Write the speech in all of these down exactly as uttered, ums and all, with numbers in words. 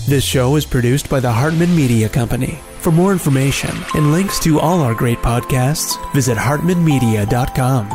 This show is produced by the Hartman Media Company. For more information and links to all our great podcasts, visit hartman media dot com.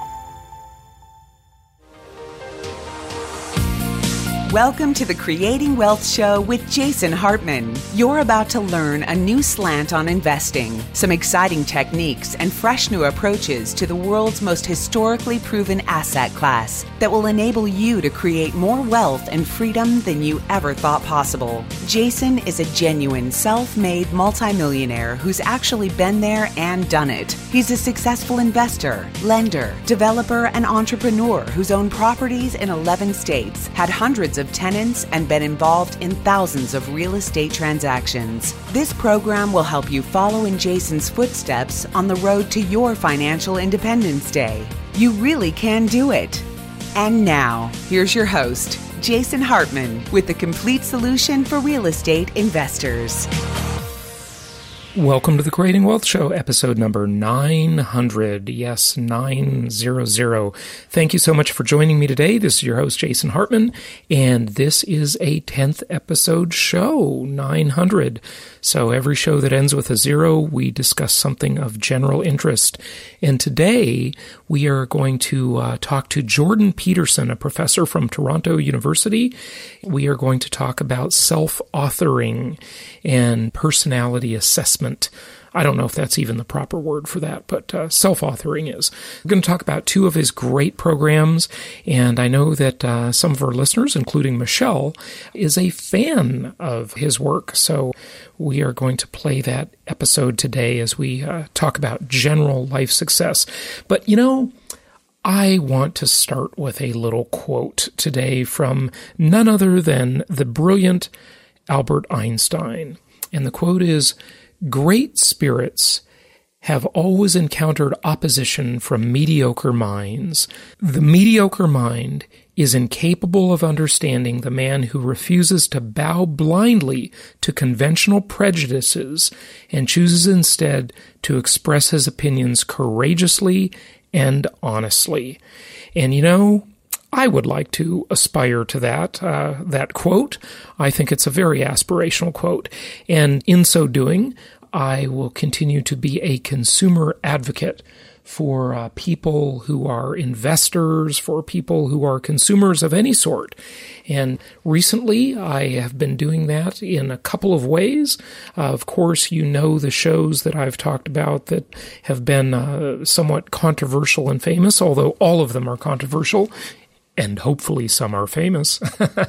Welcome to the Creating Wealth Show with Jason Hartman. You're about to learn a new slant on investing, some exciting techniques, and fresh new approaches to the world's most historically proven asset class that will enable you to create more wealth and freedom than you ever thought possible. Jason is a genuine self-made multimillionaire who's actually been there and done it. He's a successful investor, lender, developer, and entrepreneur who's owned properties in eleven states, had hundreds of tenants, and been involved in thousands of real estate transactions. This program will help you follow in Jason's footsteps on the road to your financial independence day. You really can do it. And now, here's your host, Jason Hartman, with the complete solution for real estate investors. Welcome to the Creating Wealth Show, episode number nine hundred. Yes, nine hundred. Thank you so much for joining me today. This is your host, Jason Hartman, and this is a tenth episode show, nine hundred. So every show that ends with a zero, we discuss something of general interest. And today, we are going to uh, talk to Jordan Peterson, a professor from Toronto University. We are going to talk about self-authoring and personality assessment. I don't know if that's even the proper word for that, but uh, self-authoring is. We're going to talk about two of his great programs, and I know that uh, some of our listeners, including Michelle, is a fan of his work. So we are going to play that episode today as we uh, talk about general life success. But, you know, I want to start with a little quote today from none other than the brilliant Albert Einstein. And the quote is, "Great spirits have always encountered opposition from mediocre minds. The mediocre mind is incapable of understanding the man who refuses to bow blindly to conventional prejudices and chooses instead to express his opinions courageously and honestly." And you know, I would like to aspire to that, uh, that quote. I think it's a very aspirational quote. And in so doing, I will continue to be a consumer advocate for uh, people who are investors, for people who are consumers of any sort. And recently, I have been doing that in a couple of ways. Uh, of course, you know the shows that I've talked about that have been uh, somewhat controversial and famous, although all of them are controversial. And hopefully some are famous.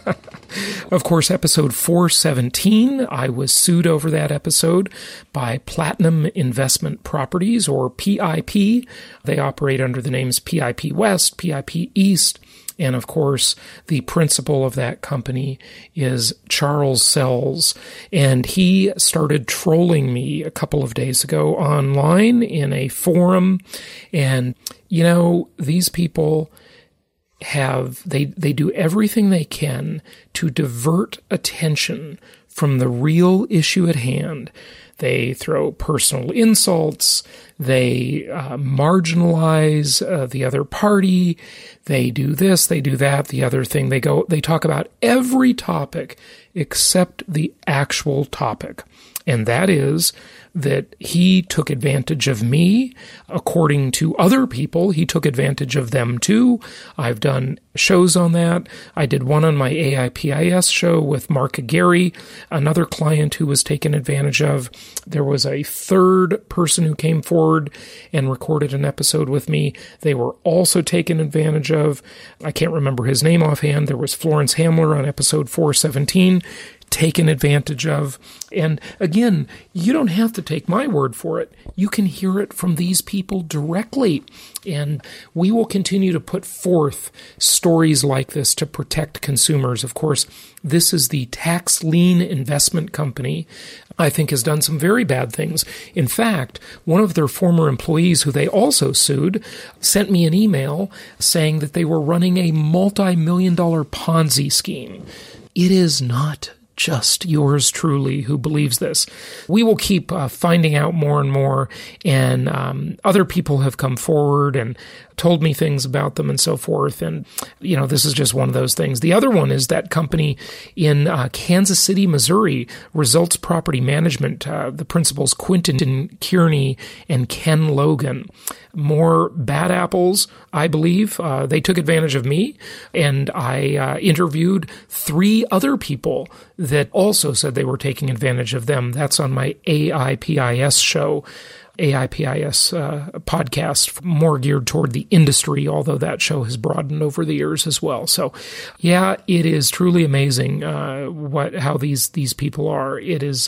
Of course, episode four seventeen, I was sued over that episode by Platinum Investment Properties, or P I P. They operate under the names P I P West, P I P East, and of course, the principal of that company is Charles Sells. And he started trolling me a couple of days ago online in a forum. And, you know, these people have, they, they do everything they can to divert attention from the real issue at hand. They throw personal insults. They uh, marginalize uh, the other party. They do this, they do that, the other thing. They go, they talk about every topic except the actual topic. And that is that he took advantage of me. According to other people, he took advantage of them too. I've done shows on that. I did one on my A I P I S show with Mark Aguirre, another client who was taken advantage of. There was a third person who came forward and recorded an episode with me. They were also taken advantage of. I can't remember his name offhand. There was Florence Hamler on episode four seventeen. Taken advantage of. And again, you don't have to take my word for it. You can hear it from these people directly. And we will continue to put forth stories like this to protect consumers. Of course, this is the Tax Lien Investment Company. I think has done some very bad things. In fact, one of their former employees, who they also sued, sent me an email saying that they were running a multi-million dollar Ponzi scheme. It is not just yours truly who believes this. We will keep uh, finding out more and more, and um, other people have come forward and told me things about them and so forth. And, you know, this is just one of those things. The other one is that company in uh, Kansas City, Missouri, Results Property Management, uh, the principals Quentin Kearney and Ken Logan. More bad apples, I believe. Uh, they took advantage of me, and I uh, interviewed three other people that also said they were taking advantage of them. That's on my A I P I S show, A I P I S uh, podcast, more geared toward the industry, although that show has broadened over the years as well. So, yeah, it is truly amazing uh, what how these these people are. It is.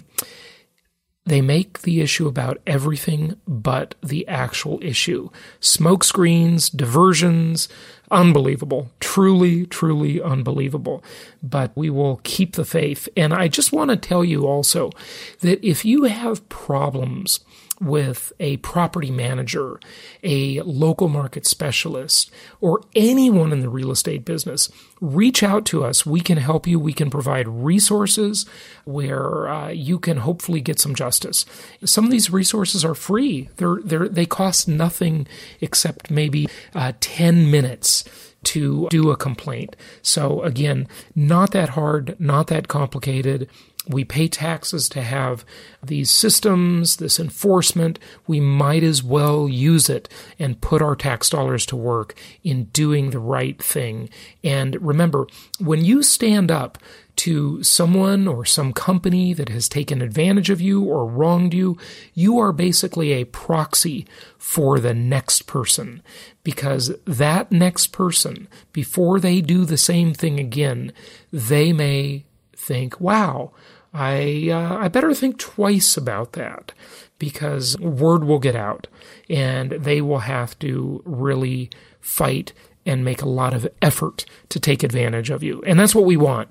They make the issue about everything but the actual issue. Smoke screens, diversions, unbelievable. Truly, truly unbelievable. But we will keep the faith. And I just want to tell you also that if you have problems with a property manager, a local market specialist, or anyone in the real estate business, reach out to us. We can help you. We can provide resources where uh, you can hopefully get some justice. Some of these resources are free. They're, they're, they cost nothing except maybe uh, ten minutes to do a complaint. So again, not that hard, not that complicated. We pay taxes to have these systems, this enforcement. We might as well use it and put our tax dollars to work in doing the right thing. And remember, when you stand up to someone or some company that has taken advantage of you or wronged you, you are basically a proxy for the next person, because that next person, before they do the same thing again, they may think, wow, I uh, I better think twice about that, because word will get out and they will have to really fight and make a lot of effort to take advantage of you. And that's what we want.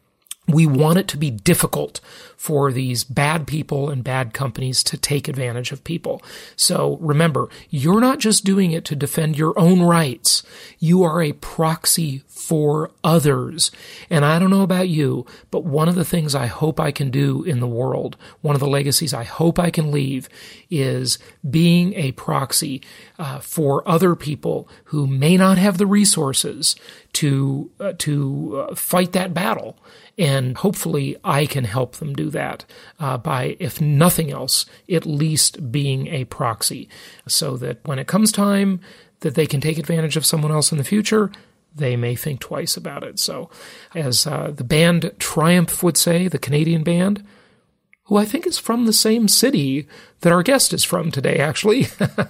We want it to be difficult for these bad people and bad companies to take advantage of people. So remember, you're not just doing it to defend your own rights. You are a proxy for others. And I don't know about you, but one of the things I hope I can do in the world, one of the legacies I hope I can leave, is being a proxy uh, for other people who may not have the resources to uh, to uh, fight that battle. And hopefully I can help them do that uh, by, if nothing else, at least being a proxy, so that when it comes time that they can take advantage of someone else in the future, they may think twice about it. So as uh, the band Triumph would say, the Canadian band, who I think is from the same city that our guest is from today, actually,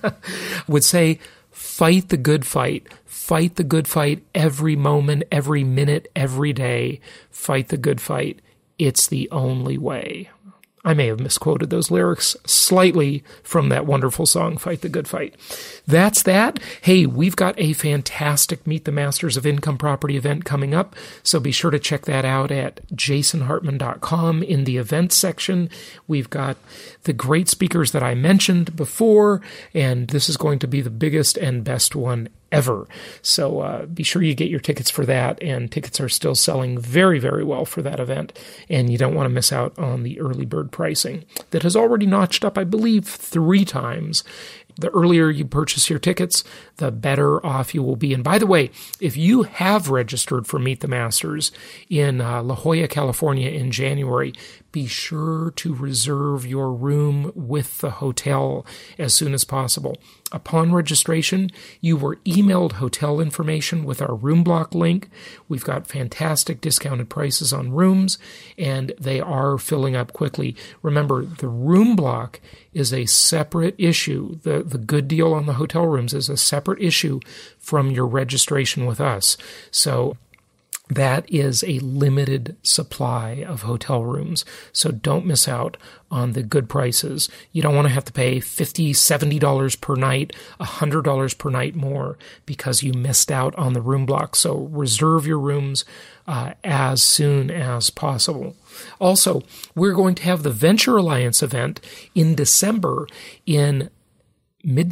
would say, fight the good fight. Fight the good fight every moment, every minute, every day. Fight the good fight. It's the only way. I may have misquoted those lyrics slightly from that wonderful song, Fight the Good Fight. That's that. Hey, we've got a fantastic Meet the Masters of Income Property event coming up, so be sure to check that out at jason hartman dot com in the events section. We've got the great speakers that I mentioned before, and this is going to be the biggest and best one ever. So uh, be sure you get your tickets for that, and tickets are still selling very, very well for that event, and you don't want to miss out on the early bird pricing that has already notched up, I believe, three times. The earlier you purchase your tickets, the better off you will be. And by the way, if you have registered for Meet the Masters in uh, La Jolla, California in January, be sure to reserve your room with the hotel as soon as possible. Upon registration, you were emailed hotel information with our room block link. We've got fantastic discounted prices on rooms, and they are filling up quickly. Remember, the room block is a separate issue. The, the good deal on the hotel rooms is a separate issue from your registration with us. So that is a limited supply of hotel rooms, so don't miss out on the good prices. You don't want to have to pay fifty dollars, seventy dollars per night, one hundred dollars per night more because you missed out on the room block. So reserve your rooms uh, as soon as possible. Also, we're going to have the Venture Alliance event in December in Midnight,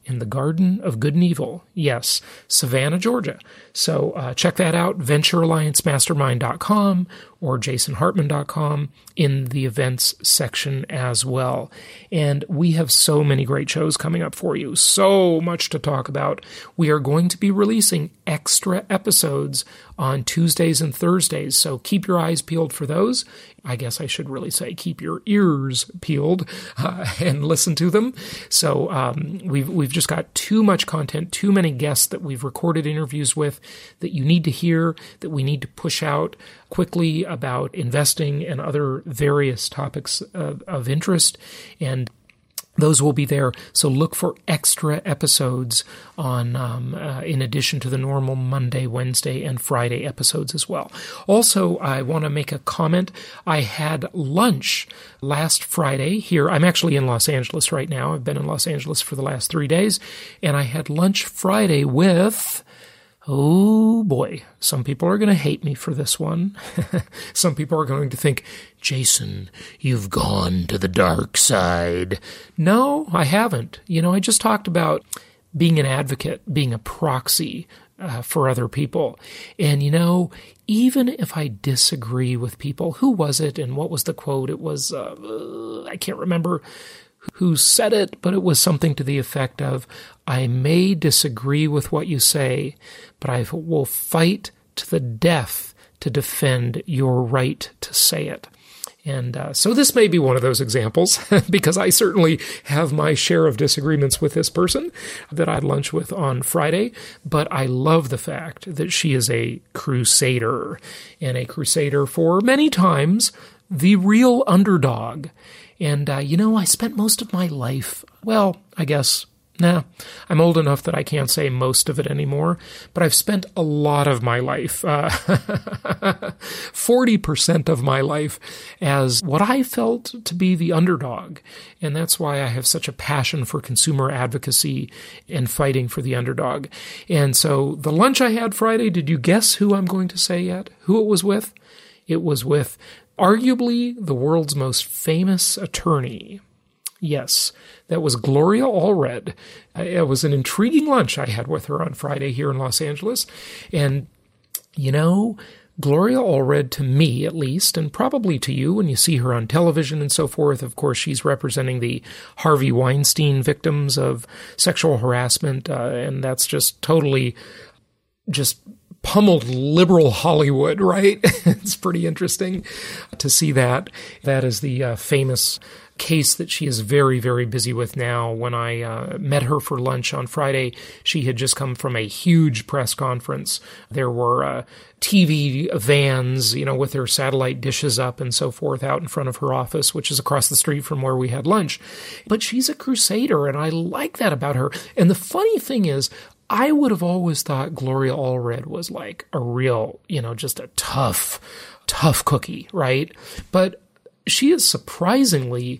in the Garden of Good and Evil. Yes, Savannah, Georgia. So uh, check that out, venture alliance mastermind dot com or jason hartman dot com in the events section as well. And we have so many great shows coming up for you, so much to talk about. We are going to be releasing extra episodes on Tuesdays and Thursdays, so keep your eyes peeled for those. I guess I should really say keep your ears peeled uh, and listen to them. So um, we've we've just got too much content, too many guests that we've recorded interviews with that you need to hear, that we need to push out quickly about investing and other various topics of, of interest. And those will be there. So look for extra episodes on, um, uh, in addition to the normal Monday, Wednesday, and Friday episodes as well. Also, I want to make a comment. I had lunch last Friday here. I'm actually in Los Angeles right now. I've been in Los Angeles for the last three days. And I had lunch Friday with... Oh boy, some people are going to hate me for this one. Some people are going to think, Jason, you've gone to the dark side. No, I haven't. You know, I just talked about being an advocate, being a proxy uh, for other people. And, you know, even if I disagree with people, who was it and what was the quote? It was, uh, I can't remember who said it, but it was something to the effect of, I may disagree with what you say, but I will fight to the death to defend your right to say it. And uh, so this may be one of those examples, because I certainly have my share of disagreements with this person that I had lunch with on Friday, but I love the fact that she is a crusader, and a crusader for many times the real underdog. And, uh, you know, I spent most of my life, well, I guess, nah, I'm old enough that I can't say most of it anymore, but I've spent a lot of my life, uh, forty percent of my life as what I felt to be the underdog. And that's why I have such a passion for consumer advocacy and fighting for the underdog. And so the lunch I had Friday, did you guess who I'm going to say yet? Who it was with? It was with arguably the world's most famous attorney. Yes, that was Gloria Allred. It was an intriguing lunch I had with her on Friday here in Los Angeles. And, you know, Gloria Allred, to me at least, and probably to you when you see her on television and so forth, of course, she's representing the Harvey Weinstein victims of sexual harassment, uh, and that's just totally just pummeled liberal Hollywood, right? It's pretty interesting to see that. That is the uh, famous case that she is very, very busy with now. When I uh, met her for lunch on Friday, she had just come from a huge press conference. There were uh, T V vans, you know, with their satellite dishes up and so forth out in front of her office, which is across the street from where we had lunch. But she's a crusader, and I like that about her. And the funny thing is, I would have always thought Gloria Allred was like a real, you know, just a tough, tough cookie, right? But she is surprisingly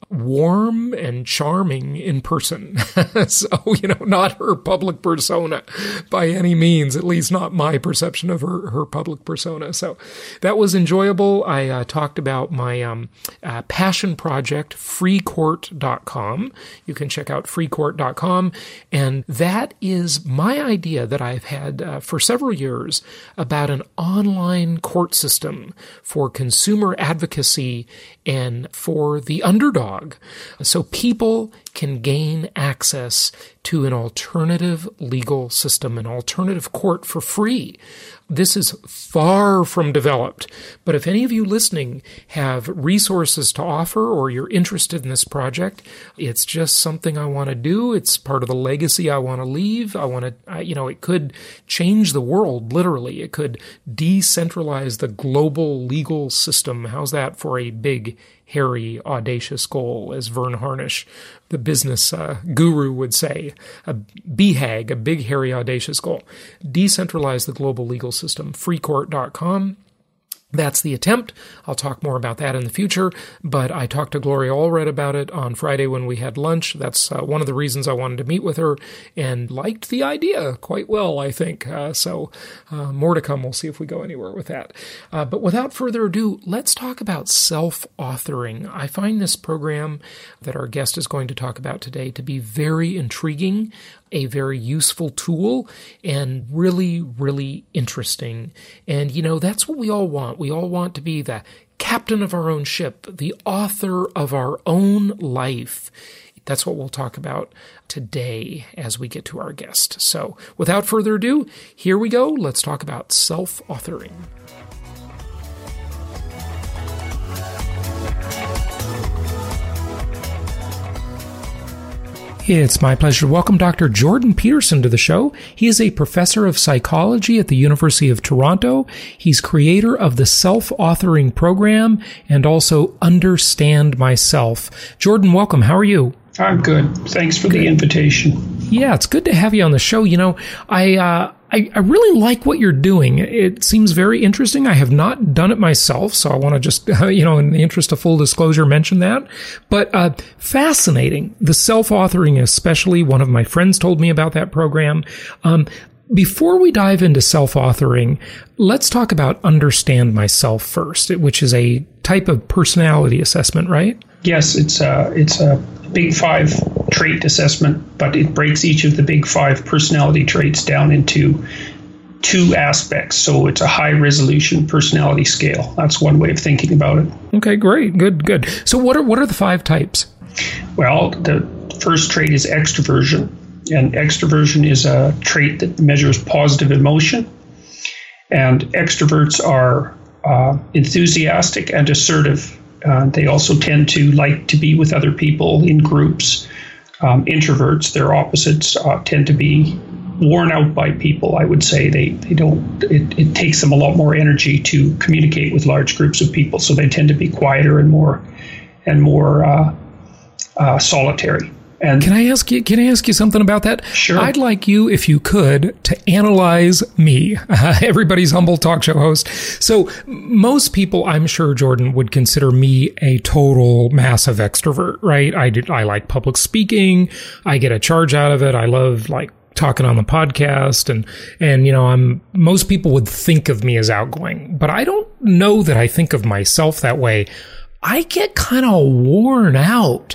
warm and charming in person. So, you know, not her public persona by any means, at least not my perception of her, her public persona. So that was enjoyable. I uh, talked about my um, uh, passion project, free court dot com. You can check out free court dot com. And that is my idea that I've had uh, for several years about an online court system for consumer advocacy and for the underdog. So people can gain access to an alternative legal system, an alternative court for free. This is far from developed, but if any of you listening have resources to offer or you're interested in this project, it's just something I want to do. It's part of the legacy I want to leave. I want to, you know, it could change the world, literally. It could decentralize the global legal system. How's that for a big, hairy, audacious goal, as Vern Harnish, the business uh, guru, would say? A B HAG, a big, hairy, audacious goal. Decentralize the global legal system, free court dot com. That's the attempt. I'll talk more about that in the future, but I talked to Gloria Allred about it on Friday when we had lunch. That's uh, one of the reasons I wanted to meet with her, and liked the idea quite well, I think. Uh, so uh, more to come. We'll see if we go anywhere with that. Uh, but without further ado, let's talk about self-authoring. I find this program that our guest is going to talk about today to be very intriguing, a very useful tool, and really, really interesting. And, you know, that's what we all want. We all want to be the captain of our own ship, the author of our own life. That's what we'll talk about today as we get to our guest. So without further ado, here we go. Let's talk about self-authoring. It's my pleasure to welcome Doctor Jordan Peterson to the show. He is a professor of psychology at the University of Toronto. He's creator of the Self-Authoring Program and also Understand Myself. Jordan, welcome. How are you? I'm good. Thanks for good. the invitation. Yeah, it's good to have you on the show. You know, I, uh, I, I really like what you're doing. It seems very interesting. I have not done it myself, so I want to just, uh, you know, in the interest of full disclosure, mention that. But uh, fascinating. The self-authoring, especially, one of my friends told me about that program. Um, before we dive into self-authoring, let's talk about Understand Myself first, which is a type of personality assessment, right? Yes, it's a, it's a big five trait assessment, but it breaks each of the big five personality traits down into two aspects. So it's a high resolution personality scale. That's one way of thinking about it. Okay, great. Good, good. So what are what are the five types? Well, the first trait is extroversion. And extroversion is a trait that measures positive emotion. And extroverts are uh, enthusiastic and assertive. Uh, they also tend to like to be with other people in groups. Um, introverts, their opposites, uh, tend to be worn out by people, I would say. They they don't, it, it takes them a lot more energy to communicate with large groups of people, so they tend to be quieter and more and more uh, uh, solitary. And can I ask you? Can I ask you something about that? Sure. I'd like you, if you could, to analyze me, uh, everybody's humble talk show host. So most people, I'm sure, Jordan, would consider me a total massive extrovert, right? I did. I like public speaking. I get a charge out of it. I love like talking on the podcast, and and you know, I'm most people would think of me as outgoing, but I don't know that I think of myself that way. I get kind of worn out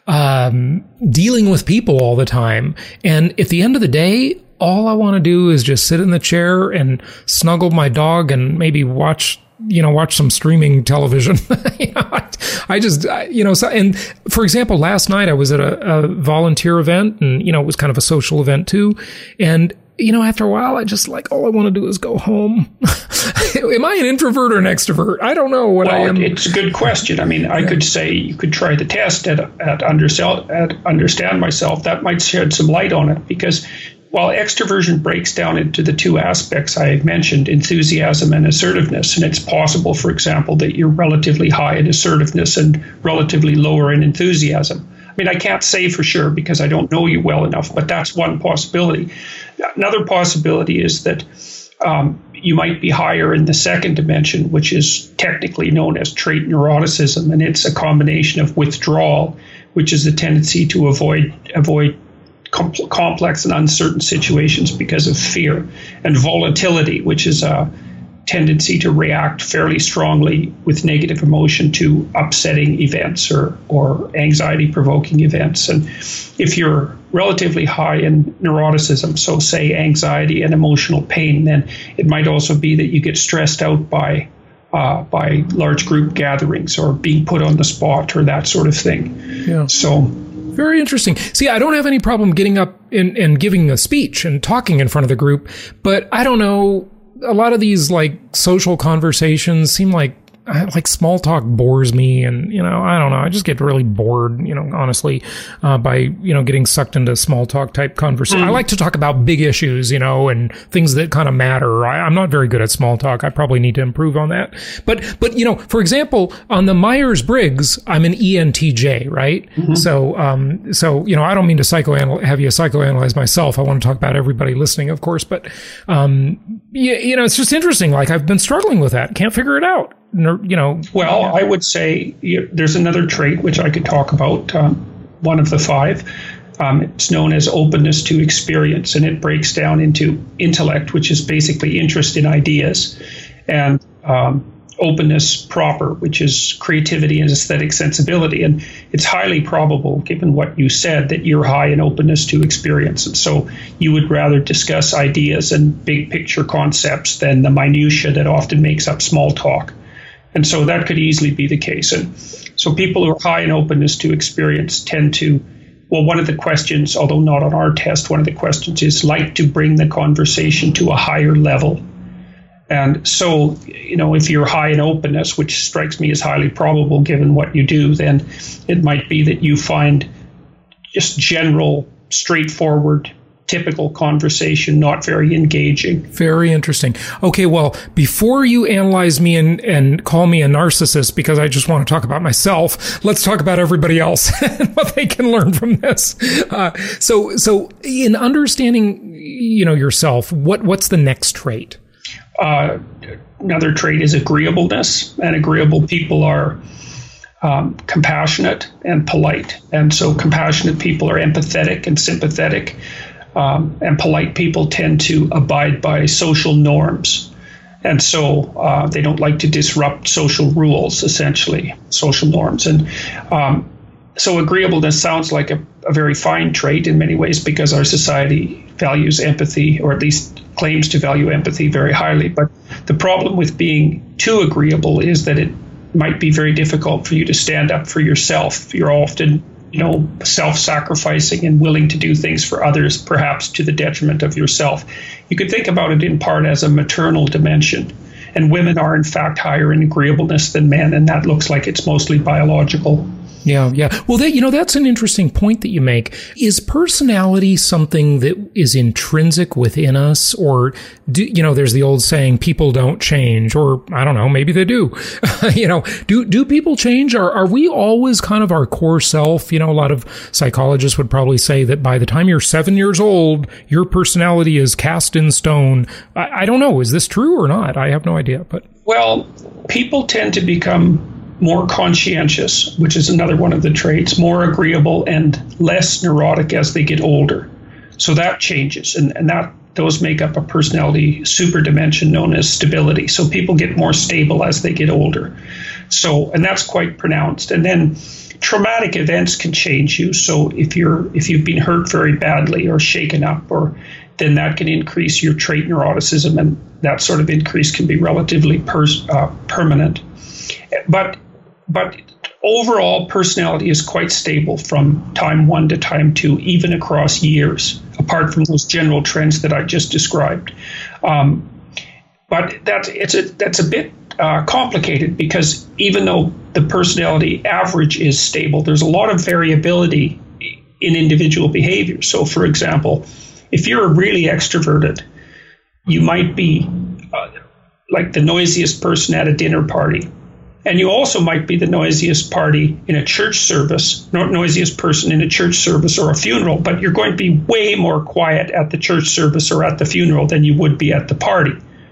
Um, dealing with people all the time. And at the end of the day, all I want to do is just sit in the chair and snuggle my dog and maybe watch, you know, watch some streaming television. you know, I, I just, I, you know, so, and for example, last night I was at a, a volunteer event, and, you know, it was kind of a social event too. And, you know, after a while, I just like, all I want to do is go home. Am I an introvert or an extrovert? I don't know what well, I am. It's a good question. I mean, I yeah. could say you could try the test at, at, understand, at Understand Myself. That might shed some light on it, because while extroversion breaks down into the two aspects I mentioned, enthusiasm and assertiveness, and it's possible, for example, that you're relatively high in assertiveness and relatively lower in enthusiasm. I mean, I can't say for sure because I don't know you well enough, but that's one possibility. Another possibility is that um, you might be higher in the second dimension, which is technically known as trait neuroticism, and it's a combination of withdrawal, which is the tendency to avoid avoid com- complex and uncertain situations because of fear, and volatility, which is a tendency to react fairly strongly with negative emotion to upsetting events or, or anxiety-provoking events. And if you're relatively high in neuroticism, so say anxiety and emotional pain, then it might also be that you get stressed out by uh, by large group gatherings or being put on the spot or that sort of thing. Yeah. So very interesting. See, I don't have any problem getting up and, and giving a speech and talking in front of the group, but I don't know, a lot of these like social conversations seem like I, like small talk bores me, and you know, I don't know. I just get really bored, you know, honestly, uh, by you know getting sucked into small talk type conversation. Mm. I like to talk about big issues, you know, and things that kind of matter. I, I'm not very good at small talk. I probably need to improve on that. But but you know, for example, on the Myers-Briggs, I'm an E N T J, right? Mm-hmm. So um so you know, I don't mean to psychoanal have you psychoanalyze myself. I want to talk about everybody listening, of course, but um you, you know, it's just interesting. Like I've been struggling with that. Can't figure it out. You know. Well, yeah. I would say you, there's another trait which I could talk about. Um, one of the five. Um, it's known as openness to experience, and it breaks down into intellect, which is basically interest in ideas, and um, openness proper, which is creativity and aesthetic sensibility. And it's highly probable, given what you said, that you're high in openness to experience. And so you would rather discuss ideas and big picture concepts than the minutia that often makes up small talk. And so that could easily be the case. And so people who are high in openness to experience tend to, well, one of the questions, although not on our test, one of the questions is like to bring the conversation to a higher level. And so, you know, if you're high in openness, which strikes me as highly probable given what you do, then it might be that you find just general, straightforward, typical conversation not very engaging. Very interesting. Okay, well, before you analyze me and, and call me a narcissist because I just want to talk about myself, let's talk about everybody else and what they can learn from this. Uh, so, so in understanding, you know, yourself, what what's the next trait? Uh, another trait is agreeableness, and agreeable people are um, compassionate and polite. And so compassionate people are empathetic and sympathetic, um, and polite people tend to abide by social norms. And so uh, they don't like to disrupt social rules, essentially, social norms. And um, so agreeableness sounds like a, a very fine trait in many ways because our society values empathy, or at least claims to value empathy very highly. But the problem with being too agreeable is that it might be very difficult for you to stand up for yourself. You're often, you know, self-sacrificing and willing to do things for others, perhaps to the detriment of yourself. You could think about it in part as a maternal dimension. And women are, in fact, higher in agreeableness than men, and that looks like it's mostly biological. Yeah, yeah. Well, that, you know, that's an interesting point that you make. Is personality something that is intrinsic within us? Or, do, you know, there's the old saying, people don't change, or I don't know, maybe they do. you know, do do people change? Are, are we always kind of our core self? You know, a lot of psychologists would probably say that by the time you're seven years old, your personality is cast in stone. I, I don't know. Is this true or not? I have no idea. But well, people tend to become more conscientious, which is another one of the traits, more agreeable and less neurotic as they get older. So that changes, and, and that those make up a personality superdimension known as stability. So people get more stable as they get older. So, and that's quite pronounced. And then traumatic events can change you. So if you're if you've been hurt very badly or shaken up, or then that can increase your trait neuroticism, and that sort of increase can be relatively pers- uh, permanent. But But overall, personality is quite stable from time one to time two, even across years, apart from those general trends that I just described. Um, but that's it's a that's a bit uh, complicated, because even though the personality average is stable, there's a lot of variability in individual behavior. So, for example, if you're really extroverted, you might be uh, like the noisiest person at a dinner party. And you also might be the noisiest party in a church service, not noisiest person in a church service or a funeral, but you're going to be way more quiet at the church service or at the funeral than you would be at the party.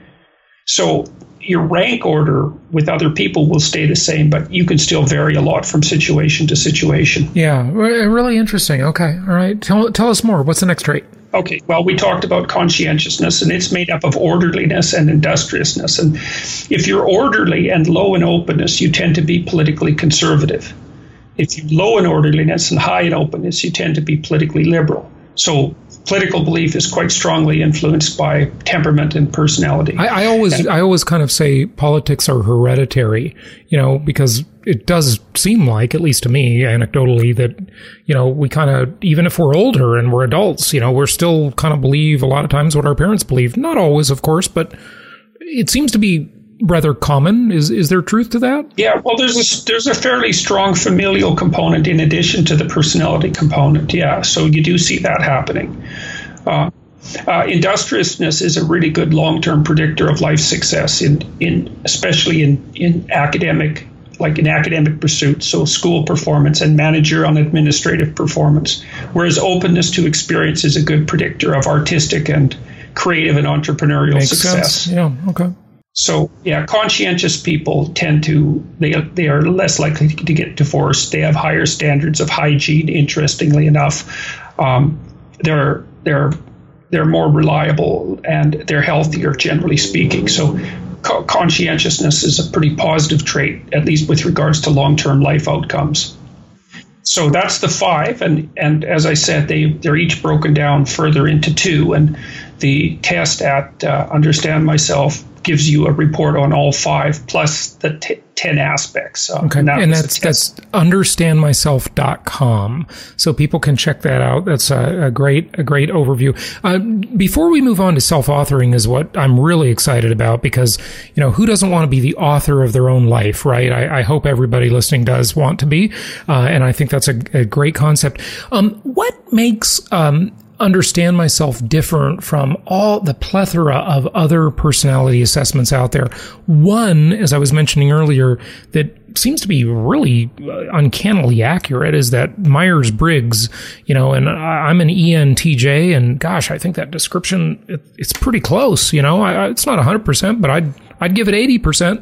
So your rank order with other people will stay the same, but you can still vary a lot from situation to situation. Yeah, really interesting. Okay, all right. Tell, tell us more. What's the next trait? Okay, well, we talked about conscientiousness, and it's made up of orderliness and industriousness. And if you're orderly and low in openness, you tend to be politically conservative. If you're low in orderliness and high in openness, you tend to be politically liberal. So political belief is quite strongly influenced by temperament and personality. I, I always, and, I always kind of say politics are hereditary, you know, because it does seem like, at least to me, anecdotally, that, you know, we kind of, even if we're older and we're adults, you know, we're still kind of believe a lot of times what our parents believe. Not always, of course, but it seems to be rather common. Is is there truth to that? Yeah, well, there's a, there's a fairly strong familial component in addition to the personality component. Yeah, so you do see that happening. Uh, uh, industriousness is a really good long-term predictor of life success, in in especially in in academic, like in academic pursuits, so school performance and managerial and administrative performance. Whereas openness to experience is a good predictor of artistic and creative and entrepreneurial Makes success. Sense. Yeah. Okay. So, yeah, conscientious people tend to, they they are less likely to get divorced. They have higher standards of hygiene, interestingly enough. Um, they're, they're, they're more reliable and they're healthier, generally speaking. So co- conscientiousness is a pretty positive trait, at least with regards to long-term life outcomes. So that's the five. And, and as I said, they, they're each broken down further into two. And the test at uh, Understand Myself gives you a report on all five plus the t- ten aspects. Uh, okay, and, that and that's that's understand myself dot com, so people can check that out. That's a, a great a great overview. Uh, before we move on to self-authoring, is what I'm really excited about, because you know, who doesn't want to be the author of their own life, right? I, I hope everybody listening does want to be, uh, and I think that's a, a great concept. Um, what makes um, Understand Myself different from all the plethora of other personality assessments out there? One, as I was mentioning earlier, that seems to be really uncannily accurate is that Myers-Briggs, you know, and I'm an E N T J, and gosh, I think that description, it, it's pretty close, you know. I, it's not one hundred percent, but I'd I'd give it eighty percent.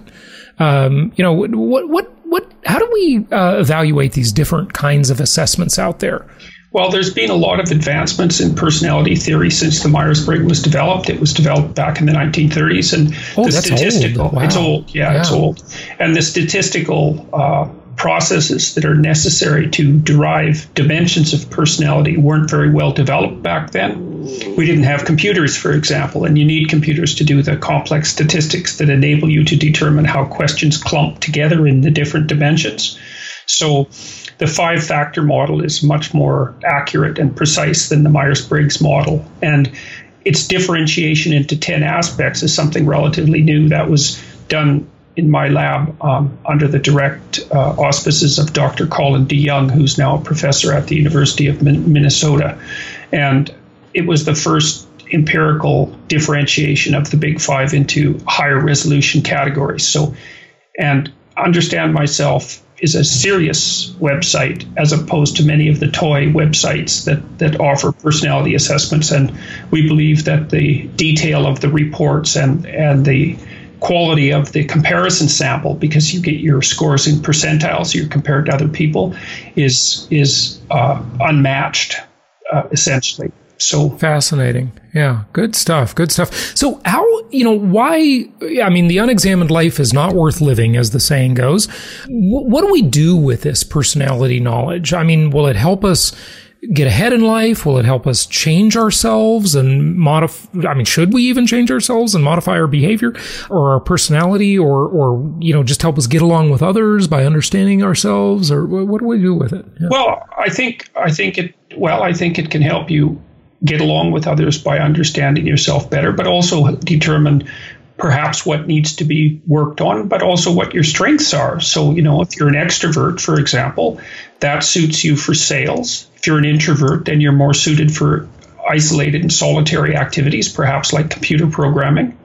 Um, you know, what what what how do we uh, evaluate these different kinds of assessments out there? Well, there's been a lot of advancements in personality theory since the Myers-Briggs was developed. It was developed back in the nineteen thirties, and oh, the that's statistical, old. Wow. it's old, yeah, yeah, it's old. And the statistical uh, processes that are necessary to derive dimensions of personality weren't very well developed back then. We didn't have computers, for example, and you need computers to do the complex statistics that enable you to determine how questions clump together in the different dimensions. So the five-factor model is much more accurate and precise than the Myers-Briggs model. And its differentiation into ten aspects is something relatively new that was done in my lab um, under the direct uh, auspices of Doctor Colin DeYoung, who's now a professor at the University of Min- Minnesota. And it was the first empirical differentiation of the big five into higher resolution categories. So, and Understand Myself is a serious website as opposed to many of the toy websites that, that offer personality assessments. And we believe that the detail of the reports and, and the quality of the comparison sample, because you get your scores in percentiles, you're compared to other people, is, is uh, unmatched, uh, essentially. So fascinating. Yeah. Good stuff. Good stuff. So how, you know, why, I mean, the unexamined life is not worth living, as the saying goes. W- what do we do with this personality knowledge? I mean, will it help us get ahead in life? Will it help us change ourselves and modify? I mean, should we even change ourselves and modify our behavior or our personality, or, or, you know, just help us get along with others by understanding ourselves? Or what do we do with it? Yeah. Well, I think, I think it, well, I think it can help you get along with others by understanding yourself better, but also determine perhaps what needs to be worked on, but also what your strengths are. So, you know, if you're an extrovert, for example, that suits you for sales. If you're an introvert, then you're more suited for isolated and solitary activities, perhaps like computer programming.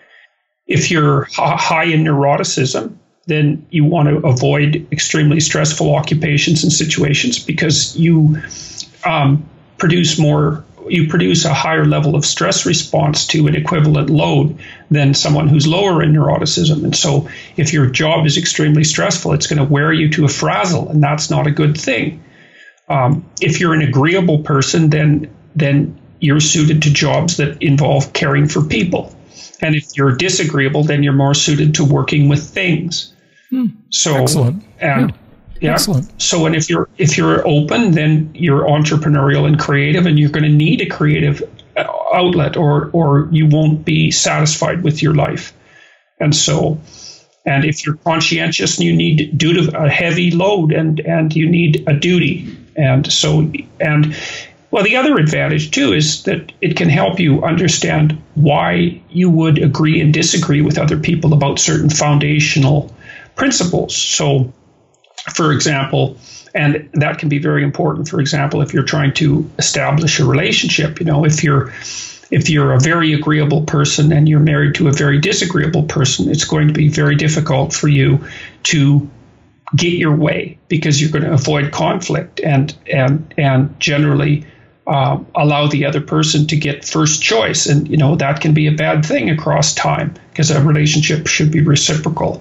If you're high in neuroticism, then you want to avoid extremely stressful occupations and situations, because you um, produce more you produce a higher level of stress response to an equivalent load than someone who's lower in neuroticism. And so if your job is extremely stressful, it's going to wear you to a frazzle, and that's not a good thing. Um, if you're an agreeable person, then then you're suited to jobs that involve caring for people. And if you're disagreeable, then you're more suited to working with things. Hmm. So, excellent. And yeah. Yeah. Excellent. So, and if you're if you're open, then you're entrepreneurial and creative, and you're going to need a creative outlet, or or you won't be satisfied with your life. And so, and if you're conscientious, and you need due to a heavy load, and and you need a duty, and so and Well, the other advantage, too, is that it can help you understand why you would agree and disagree with other people about certain foundational principles. So, for example, and that can be very important, for example, if you're trying to establish a relationship, you know, if you're if you're a very agreeable person and you're married to a very disagreeable person, it's going to be very difficult for you to get your way because you're going to avoid conflict and and and generally uh, allow the other person to get first choice. And, you know, that can be a bad thing across time because a relationship should be reciprocal.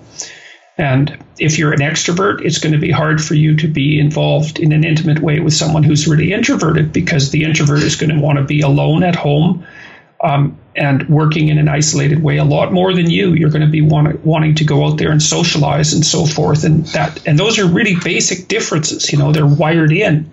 And if you're an extrovert, it's going to be hard for you to be involved in an intimate way with someone who's really introverted, because the introvert is going to want to be alone at home um, and working in an isolated way a lot more than you. You're going to be want, wanting to go out there and socialize and so forth. And that, and those are really basic differences. You know, they're wired in.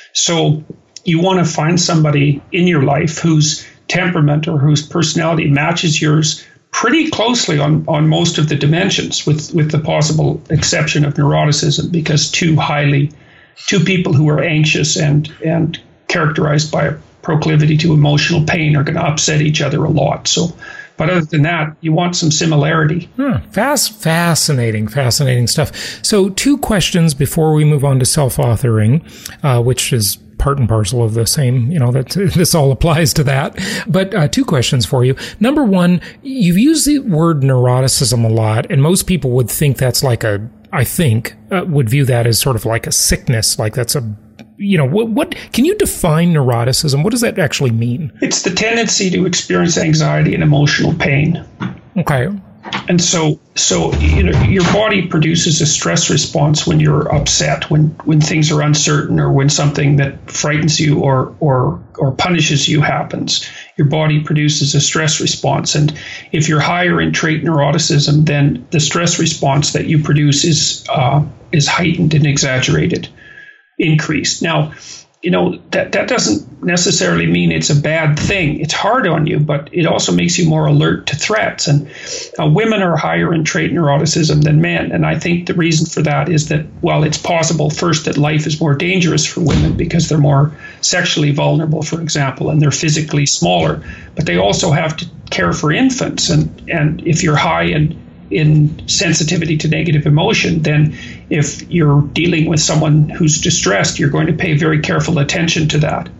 So you want to find somebody in your life whose temperament or whose personality matches yours pretty closely on, on most of the dimensions, with, with the possible exception of neuroticism, because two highly, two people who are anxious and, and characterized by a proclivity to emotional pain are going to upset each other a lot. So, but other than that, you want some similarity. Hmm, fast, fascinating, fascinating stuff. So two questions before we move on to self-authoring, uh, which is part and parcel of the same, you know, that this all applies to that. But uh, two questions for you. Number one, you've used the word neuroticism a lot, and most people would think that's like a, I think, uh, would view that as sort of like a sickness, like that's a, you know, what, what, can you define neuroticism? What does that actually mean? It's the tendency to experience anxiety and emotional pain. Okay. And so, so you know, your body produces a stress response when you're upset, when, when things are uncertain, or when something that frightens you or or or punishes you happens. Your body produces a stress response, and if you're higher in trait neuroticism, then the stress response that you produce is uh, is heightened and exaggerated, increased. Now, you know, that, that doesn't necessarily mean it's a bad thing. It's hard on you, but it also makes you more alert to threats. And uh, women are higher in trait neuroticism than men. And I think the reason for that is that, well, it's possible, first, that life is more dangerous for women because they're more sexually vulnerable, for example, and they're physically smaller. But they also have to care for infants. And, and if you're high in in sensitivity to negative emotion, then if you're dealing with someone who's distressed, you're going to pay very careful attention to that.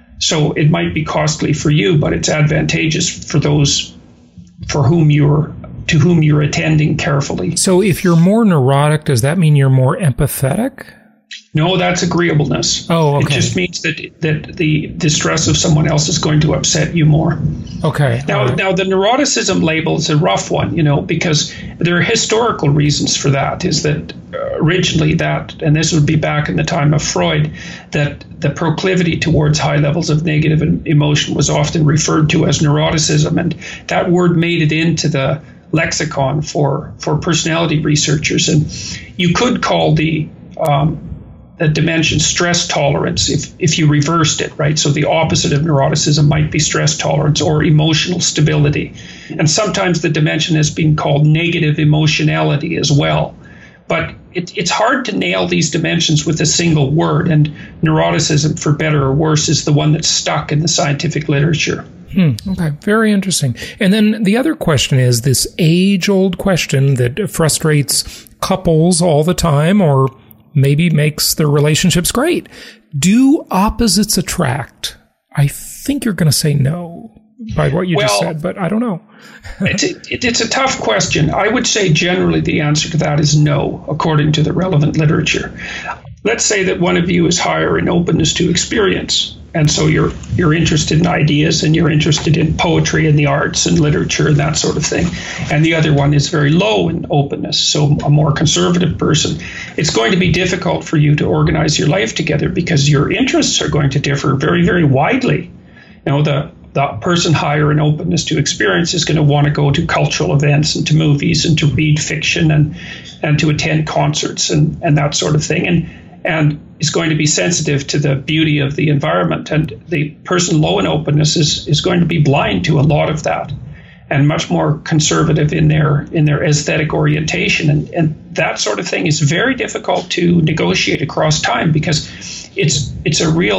So it might be costly for you, but it's advantageous for those for whom you're to whom you're attending carefully. So if you're more neurotic, does that mean you're more empathetic? No, that's agreeableness. Oh, okay. It just means that that the distress of someone else is going to upset you more. Okay. Now, right. now the neuroticism label is a rough one, you know, because there are historical reasons for that. Is that originally that, and this would be back in the time of Freud, that the proclivity towards high levels of negative emotion was often referred to as neuroticism, and that word made it into the lexicon for for personality researchers. And you could call the um, the dimension stress tolerance if, if you reversed it, right? So the opposite of neuroticism might be stress tolerance or emotional stability. And sometimes the dimension has been called negative emotionality as well. But it, it's hard to nail these dimensions with a single word, and neuroticism, for better or worse, is the one that's stuck in the scientific literature. Hmm, okay, very interesting. And then the other question is this age-old question that frustrates couples all the time, or maybe makes their relationships great. Do opposites attract? I think you're going to say no by what you well, just said, but I don't know. it's, a, it's a tough question. I would say generally the answer to that is no, according to the relevant literature. Let's say that one of you is higher in openness to experience, and so you're you're interested in ideas and you're interested in poetry and the arts and literature and that sort of thing. And the other one is very low in openness, so a more conservative person. It's going to be difficult for you to organize your life together because your interests are going to differ very, very widely. You know, the the person higher in openness to experience is going to want to go to cultural events and to movies and to read fiction and and to attend concerts and, and that sort of thing. And and is going to be sensitive to the beauty of the environment. And the person low in openness is, is going to be blind to a lot of that and much more conservative in their in their aesthetic orientation. And, and that sort of thing is very difficult to negotiate across time because it's it's a real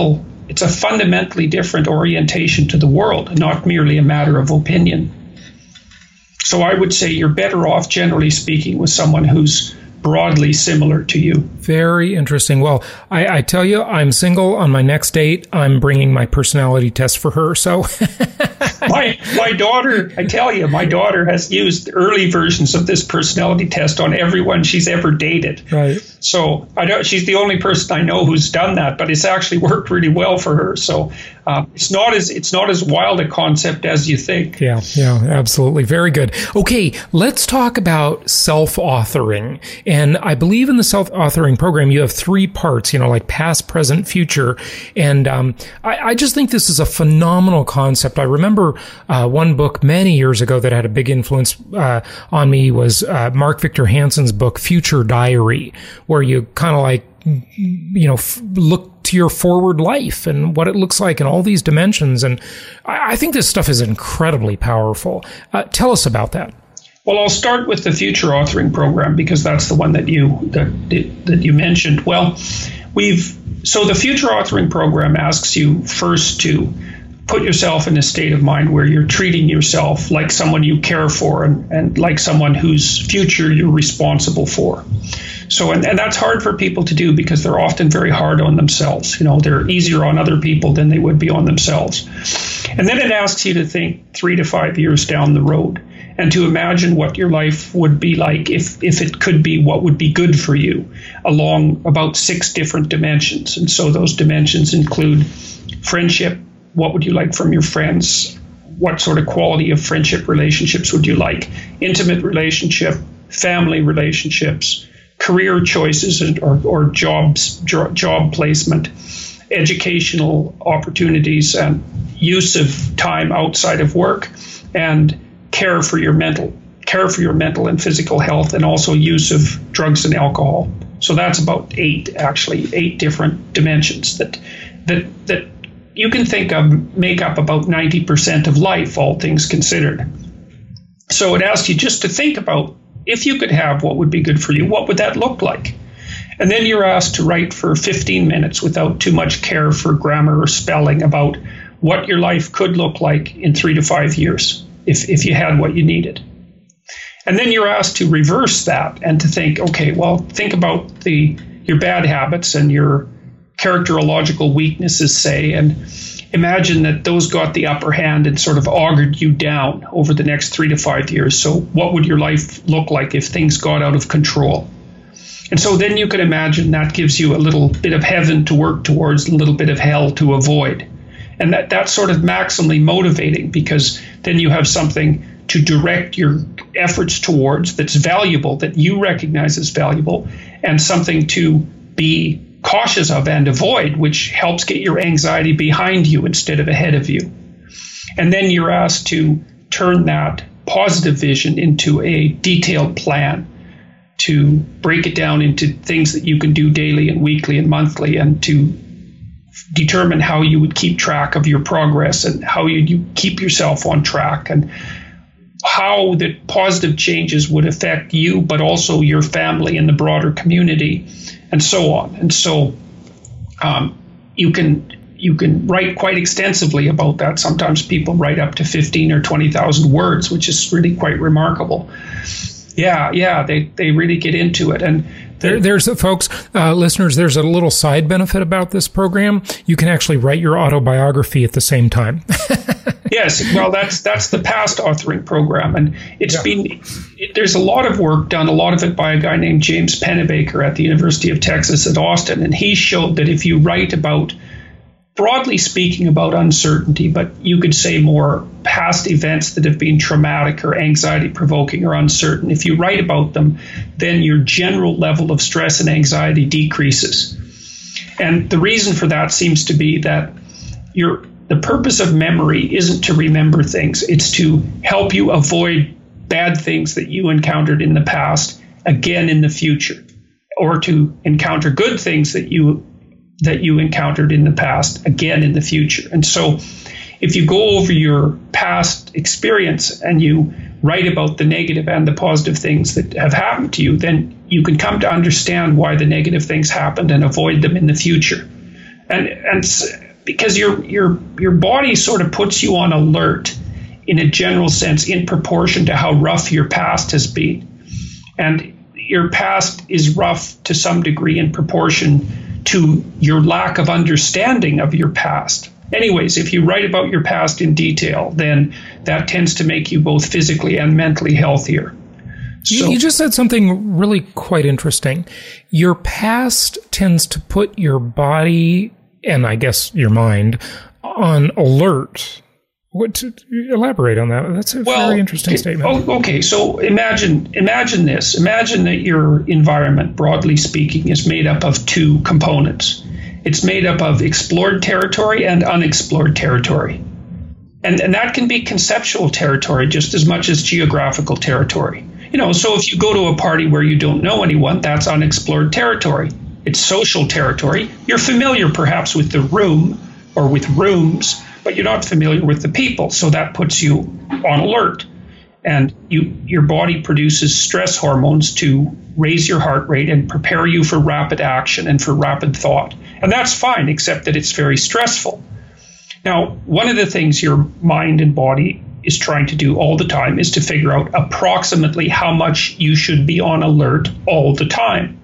it's a fundamentally different orientation to the world, not merely a matter of opinion. So I would say you're better off, generally speaking, with someone who's broadly similar to you. Very interesting. Well, I, I tell you, I'm single. On my next date, I'm bringing my personality test for her. So my my daughter, I tell you, my daughter has used early versions of this personality test on everyone she's ever dated. Right. So I don't. She's the only person I know who's done that, but it's actually worked really well for her. So uh, it's not as it's not as wild a concept as you think. Yeah. Yeah. Absolutely. Very good. Okay, let's talk about self-authoring. And I believe in the self-authoring program, you have three parts, you know, like past, present, future. And um, I, I just think this is a phenomenal concept. I remember uh, one book many years ago that had a big influence uh, on me was uh, Mark Victor Hansen's book, Future Diary, where you kind of like, you know, f- look to your forward life and what it looks like in all these dimensions. And I, I think this stuff is incredibly powerful. Uh, tell us about that. Well, I'll start with the future authoring program because that's the one that you that that you mentioned. Well, we've so the future authoring program asks you first to put yourself in a state of mind where you're treating yourself like someone you care for and, and like someone whose future you're responsible for. So, and, and that's hard for people to do because they're often very hard on themselves. You know, they're easier on other people than they would be on themselves. And then it asks you to think three to five years down the road and to imagine what your life would be like if, if it could be what would be good for you along about six different dimensions. And so those dimensions include friendship. What would you like from your friends? What sort of quality of friendship relationships would you like? Intimate relationship, family relationships, career choices or, or jobs, job placement, educational opportunities, and use of time outside of work, and care for your mental, care for your mental and physical health, and also use of drugs and alcohol. So that's about eight, actually, eight different dimensions that that that you can think of make up about ninety percent of life, all things considered. So it asks you just to think about, if you could have what would be good for you, what would that look like? And then you're asked to write for fifteen minutes without too much care for grammar or spelling about what your life could look like in three to five years if, if you had what you needed. And then you're asked to reverse that and to think, okay, well, think about the your bad habits and your characterological weaknesses, say, and imagine that those got the upper hand and sort of augured you down over the next three to five years. So what would your life look like if things got out of control? And so then you can imagine that gives you a little bit of heaven to work towards, a little bit of hell to avoid. And that, that's sort of maximally motivating, because then you have something to direct your efforts towards that's valuable, that you recognize as valuable, and something to be cautious of and avoid, which helps get your anxiety behind you instead of ahead of you. And then you're asked to turn that positive vision into a detailed plan, to break it down into things that you can do daily and weekly and monthly, and to determine how you would keep track of your progress and how you, you keep yourself on track, and how the positive changes would affect you, but also your family and the broader community, and so on. And so um, you can you can write quite extensively about that. Sometimes people write up to fifteen or twenty thousand words, which is really quite remarkable. Yeah, yeah, they, they really get into it. And there, there's, uh, folks, uh, listeners, there's a little side benefit about this program. You can actually write your autobiography at the same time. Yes, well, that's that's the past authoring program, and it's yeah. been it, there's a lot of work done, a lot of it by a guy named James Pennebaker at the University of Texas at Austin, and he showed that if you write about, broadly speaking, about uncertainty, but you could say more past events that have been traumatic or anxiety provoking or uncertain, if you write about them, then your general level of stress and anxiety decreases. And the reason for that seems to be that your the purpose of memory isn't to remember things. It's to help you avoid bad things that you encountered in the past again in the future, or to encounter good things that you that you encountered in the past again in the future. And so if you go over your past experience and you write about the negative and the positive things that have happened to you, then you can come to understand why the negative things happened and avoid them in the future. And and because your your your body sort of puts you on alert in a general sense in proportion to how rough your past has been. And your past is rough to some degree in proportion to your lack of understanding of your past. Anyways, if you write about your past in detail, then that tends to make you both physically and mentally healthier. So, you, you just said something really quite interesting. Your past tends to put your body, and I guess your mind, on alert. What to elaborate on that? That's a well, very interesting statement. Oh, okay, so imagine imagine this. Imagine that your environment, broadly speaking, is made up of two components. It's made up of explored territory and unexplored territory. And, and that can be conceptual territory just as much as geographical territory. You know, so if you go to a party where you don't know anyone, that's unexplored territory. It's social territory. You're familiar perhaps with the room or with rooms, but you're not familiar with the people. So that puts you on alert. And you, your body produces stress hormones to raise your heart rate and prepare you for rapid action and for rapid thought. And that's fine, except that it's very stressful. Now, one of the things your mind and body is trying to do all the time is to figure out approximately how much you should be on alert all the time.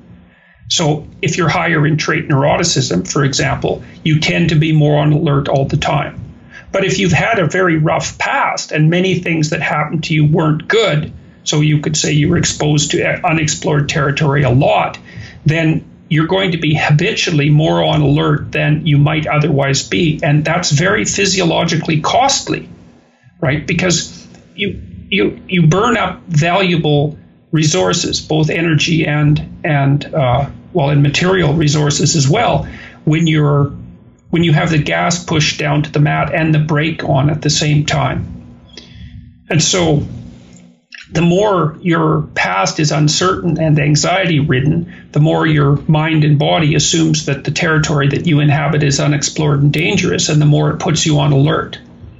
So if you're higher in trait neuroticism, for example, you tend to be more on alert all the time. But if you've had a very rough past and many things that happened to you weren't good, so you could say you were exposed to unexplored territory a lot, then you're going to be habitually more on alert than you might otherwise be. And that's very physiologically costly, right? Because you you you burn up valuable resources, both energy and, and uh, well, and material resources as well, when you're when you have the gas pushed down to the mat and the brake on at the same time. And so the more your past is uncertain and anxiety-ridden, the more your mind and body assumes that the territory that you inhabit is unexplored and dangerous, and the more it puts you on alert.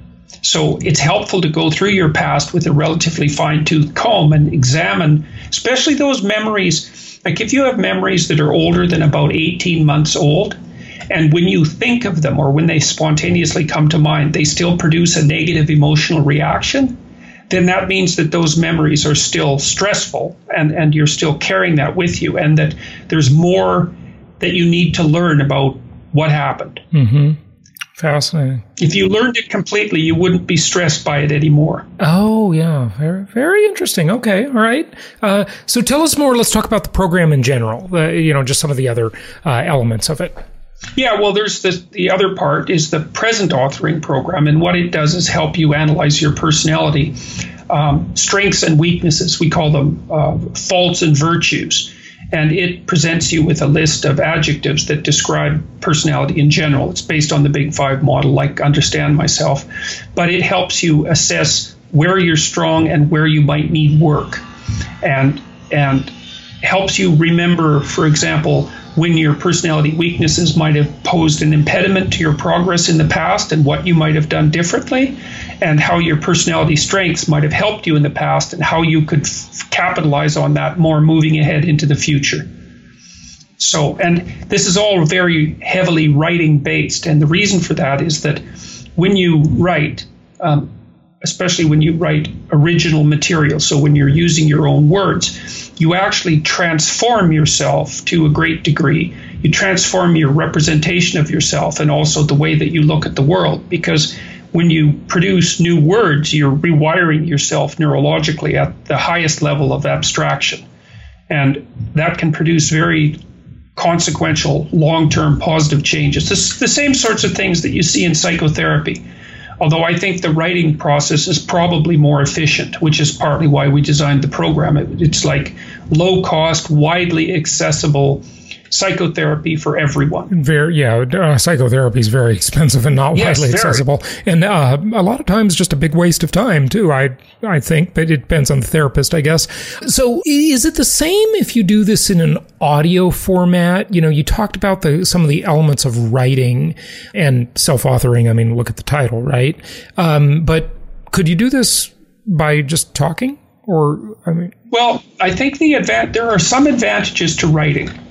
So it's helpful to go through your past with a relatively fine-tooth comb and examine, especially those memories. Like if you have memories that are older than about eighteen months old, and when you think of them or when they spontaneously come to mind, they still produce a negative emotional reaction, then that means that those memories are still stressful and, and you're still carrying that with you, and that there's more that you need to learn about what happened. Mm-hmm. Fascinating. If you learned it completely, you wouldn't be stressed by it anymore. Oh, yeah. Very, very interesting. Okay. All right. Uh, so tell us more. Let's talk about the program in general, uh, you know, just some of the other uh, elements of it. Yeah, well, there's the, the other part is the present authoring program. And what it does is help you analyze your personality, um, strengths and weaknesses. We call them uh, faults and virtues. And it presents you with a list of adjectives that describe personality in general. It's based on the Big Five model, like Understand Myself. But it helps you assess where you're strong and where you might need work. And, and helps you remember, for example, when your personality weaknesses might have posed an impediment to your progress in the past and what you might have done differently, and how your personality strengths might have helped you in the past and how you could f- capitalize on that more moving ahead into the future. So, and this is all very heavily writing based. And the reason for that is that when you write, um, especially when you write original material, so when you're using your own words, you actually transform yourself to a great degree. You transform your representation of yourself and also the way that you look at the world, because when you produce new words, you're rewiring yourself neurologically at the highest level of abstraction. And that can produce very consequential, long-term positive changes. It's the same sorts of things that you see in psychotherapy. Although I think the writing process is probably more efficient, which is partly why we designed the program. It, it's like low-cost, widely accessible psychotherapy for everyone. Very, yeah, uh, psychotherapy is very expensive and not yes, widely very. accessible, and uh, a lot of times just a big waste of time too. I I think, but it depends on the therapist, I guess. So, is it the same if you do this in an audio format? You know, you talked about the some of the elements of writing and self-authoring. I mean, look at the title, right? Um, but could you do this by just talking, or I mean? Well, I think the advan- there are some advantages to writing.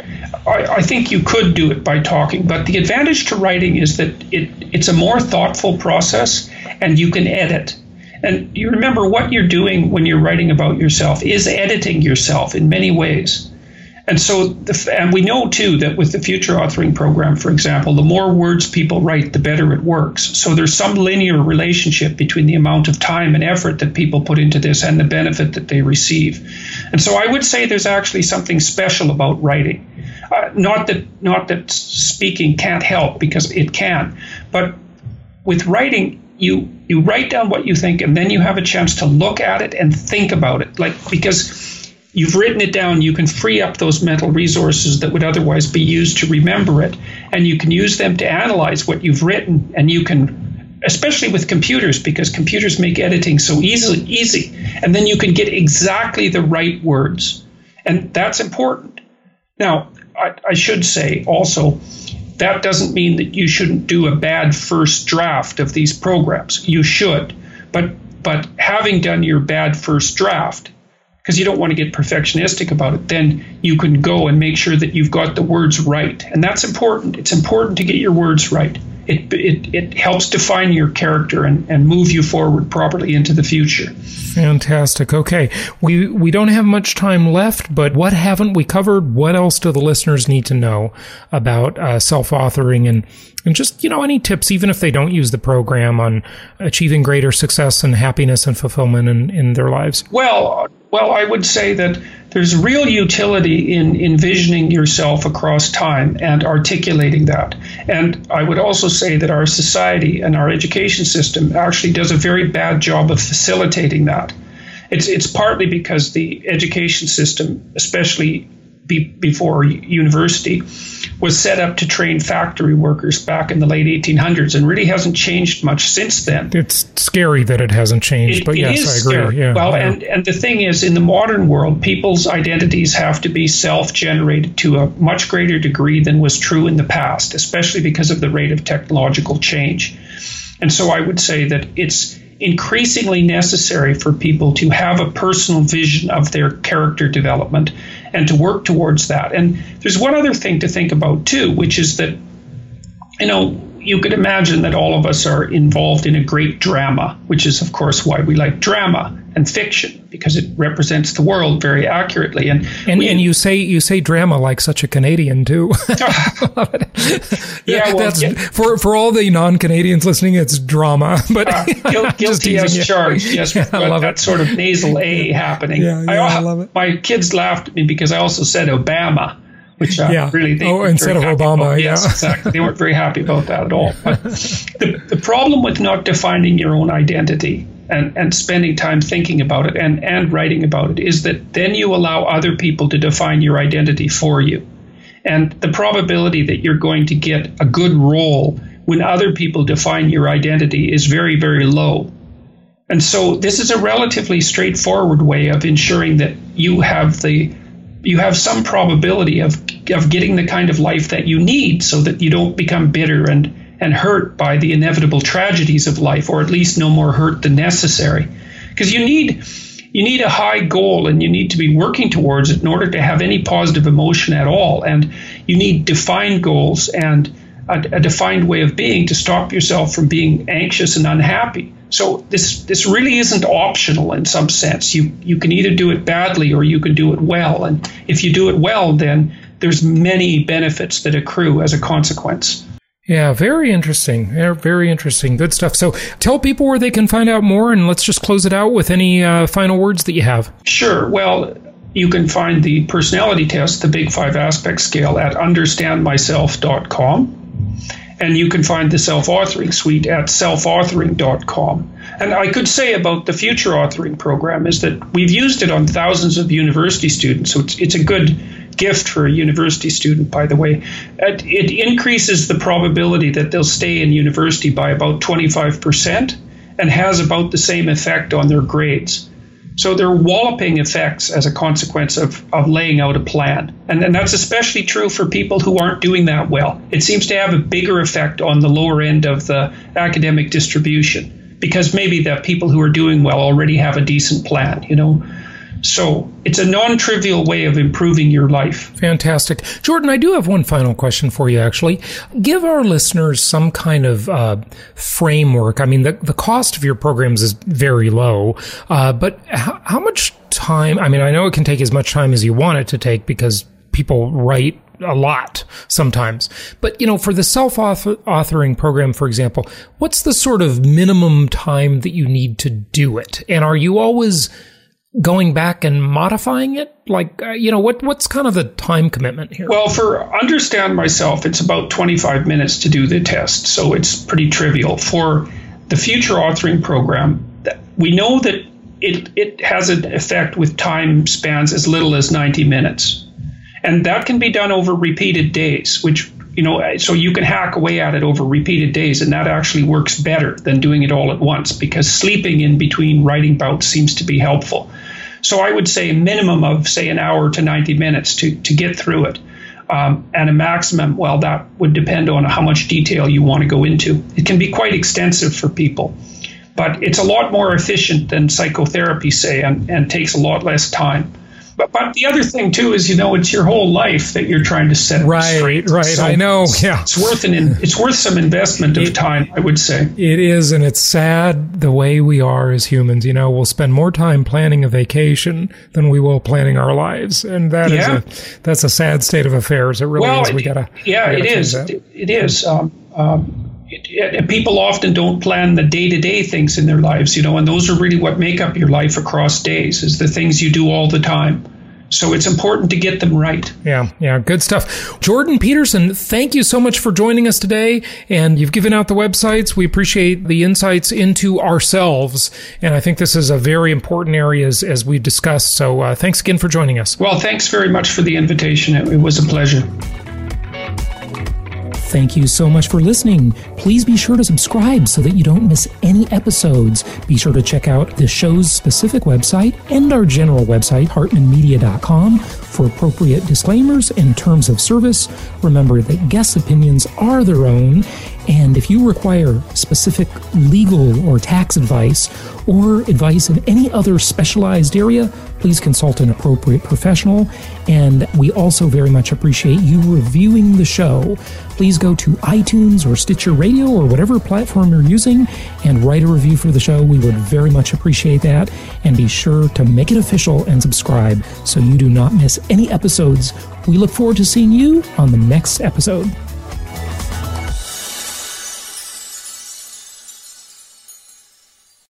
I, I think you could do it by talking. But the advantage to writing is that it it's a more thoughtful process, and you can edit. And you remember what you're doing when you're writing about yourself is editing yourself in many ways. And so, the, and we know, too, that with the Future Authoring Program, for example, the more words people write, the better it works. So there's some linear relationship between the amount of time and effort that people put into this and the benefit that they receive. And so I would say there's actually something special about writing. Uh, not that not that speaking can't help, because it can. But with writing, you you write down what you think, and then you have a chance to look at it and think about it. Like, because you've written it down, you can free up those mental resources that would otherwise be used to remember it, and you can use them to analyze what you've written, and you can, especially with computers, because computers make editing so easy, easy, and then you can get exactly the right words, and that's important. Now, I, I should say also, that doesn't mean that you shouldn't do a bad first draft of these programs. You should, but but having done your bad first draft, because you don't want to get perfectionistic about it, then you can go and make sure that you've got the words right. And that's important. It's important to get your words right. It it, it helps define your character and, and move you forward properly into the future. Fantastic. Okay. We we don't have much time left, but what haven't we covered? What else do the listeners need to know about uh, self-authoring and, and just, you know, any tips, even if they don't use the program, on achieving greater success and happiness and fulfillment in, in their lives? Well, well, I would say that there's real utility in envisioning yourself across time and articulating that. And I would also say that our society and our education system actually does a very bad job of facilitating that. It's it's partly because the education system, especially be, before university, was set up to train factory workers back in the late eighteen hundreds, and really hasn't changed much since then. It's scary that it hasn't changed, it, but it yes, is I agree. Scary. Yeah, well, yeah. and, and the thing is, in the modern world, people's identities have to be self-generated to a much greater degree than was true in the past, especially because of the rate of technological change. And so I would say that it's increasingly necessary for people to have a personal vision of their character development and to work towards that. And there's one other thing to think about too, which is that, you know, you could imagine that all of us are involved in a great drama, which is, of course, why we like drama and fiction, because it represents the world very accurately. And and, we, and you say you say drama like such a Canadian too. Love it. Yeah, well, That's, yeah. for for all the non-Canadians listening, it's drama. But uh, guilty as charged. Yes, yeah, we've got that it. sort of nasal A happening. Yeah, yeah, I, I love it. My kids laughed at me because I also said Obama, which uh, yeah. really they oh, weren't instead of very happy Obama, about. yeah. Yes, exactly. They weren't very happy about that at all. But the, the problem with not defining your own identity and, and spending time thinking about it and, and writing about it is that then you allow other people to define your identity for you. And the probability that you're going to get a good role when other people define your identity is very, very low. And so this is a relatively straightforward way of ensuring that you have the you have some probability of of getting the kind of life that you need, so that you don't become bitter and and hurt by the inevitable tragedies of life, or at least no more hurt than necessary. Because you need you need a high goal, and you need to be working towards it in order to have any positive emotion at all. And you need defined goals and a, a defined way of being to stop yourself from being anxious and unhappy. So this this really isn't optional in some sense. You you can either do it badly or you can do it well. And if you do it well, then there's many benefits that accrue as a consequence. Yeah, very interesting. Very interesting. Good stuff. So tell people where they can find out more, and let's just close it out with any uh, final words that you have. Sure. Well, you can find the personality test, the Big Five Aspect Scale, at understand myself dot com. And you can find the Self-Authoring Suite at self authoring dot com. And I could say about the Future Authoring Program is that we've used it on thousands of university students. So it's, it's a good gift for a university student, by the way. It, it increases the probability that they'll stay in university by about twenty-five percent and has about the same effect on their grades. So there are walloping effects as a consequence of, of laying out a plan. And, and that's especially true for people who aren't doing that well. It seems to have a bigger effect on the lower end of the academic distribution, because maybe the people who are doing well already have a decent plan, you know. So it's a non-trivial way of improving your life. Fantastic. Jordan, I do have one final question for you, actually. Give our listeners some kind of uh, framework. I mean, the, the cost of your programs is very low, uh, but how, how much time? I mean, I know it can take as much time as you want it to take because people write a lot sometimes. But, you know, for the self-authoring program, for example, what's the sort of minimum time that you need to do it? And are you always going back and modifying it? Like, uh, you know, what what's kind of the time commitment here? Well, for Understand Myself, it's about twenty-five minutes to do the test. So it's pretty trivial. For the Future Authoring Program, we know that it, it has an effect with time spans as little as ninety minutes. And that can be done over repeated days, which, you know, so you can hack away at it over repeated days, and that actually works better than doing it all at once because sleeping in between writing bouts seems to be helpful. So I would say a minimum of, say, an hour to ninety minutes to, to get through it. Um, and a maximum, well, that would depend on how much detail you want to go into. It can be quite extensive for people, but it's a lot more efficient than psychotherapy, say, and, and takes a lot less time. But but the other thing, too, is, you know, it's your whole life that you're trying to set right, straight. Right, so I know, yeah. It's worth, an in, it's worth some investment of it, time, I would say. It is, and it's sad the way we are as humans. You know, we'll spend more time planning a vacation than we will planning our lives. And that yeah. is a, that's a sad state of affairs. It really well, is. We gotta, yeah, we gotta it is. that. It is. Um, um, It, it, people often don't plan the day-to-day things in their lives, you know, and those are really what make up your life across days, is the things you do all the time. So it's important to get them right. Yeah, yeah, good stuff. Jordan Peterson, thank you so much for joining us today. And you've given out the websites. We appreciate the insights into ourselves. And I think this is a very important area as, as we discussed. So uh, thanks again for joining us. Well, thanks very much for the invitation. It, it was a pleasure. Thank you so much for listening. Please be sure to subscribe so that you don't miss any episodes. Be sure to check out the show's specific website and our general website, hartman media dot com, for appropriate disclaimers and terms of service. Remember that guest opinions are their own, and if you require specific legal or tax advice or advice in any other specialized area, please consult an appropriate professional. And we also very much appreciate you reviewing the show. Please go to iTunes or Stitcher Radio or whatever platform you're using and write a review for the show. We would very much appreciate that. And be sure to make it official and subscribe so you do not miss any episodes. We look forward to seeing you on the next episode.